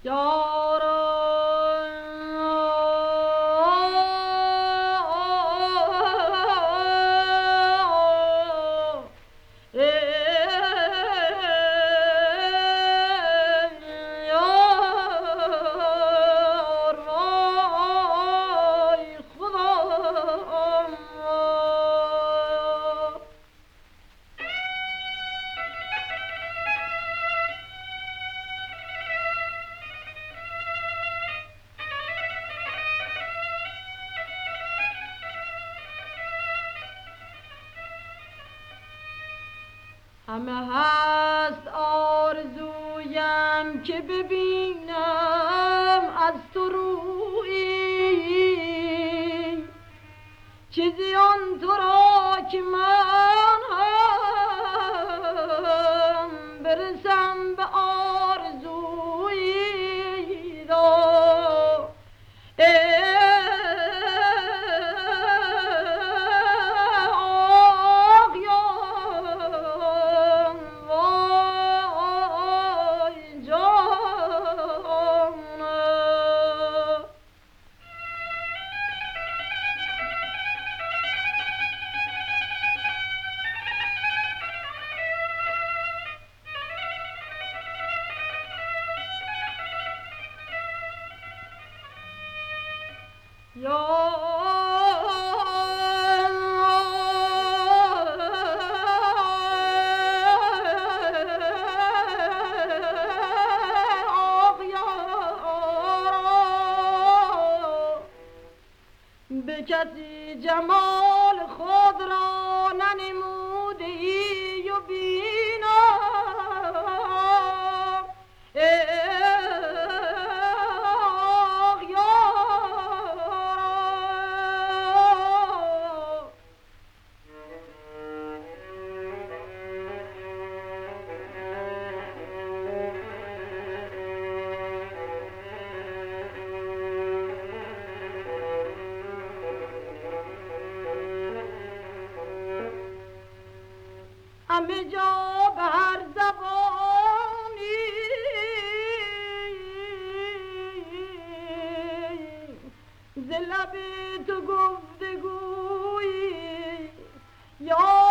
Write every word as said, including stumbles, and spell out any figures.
همه هست آرزویم که ببینم از تو رویی، چیزی آن تو را که من هم برسم به آرزویی را. به کسی جمال خود را ننموده ای و بینم آه یارا. همه جا به هر زبانی ز لب تو گفتگویی یا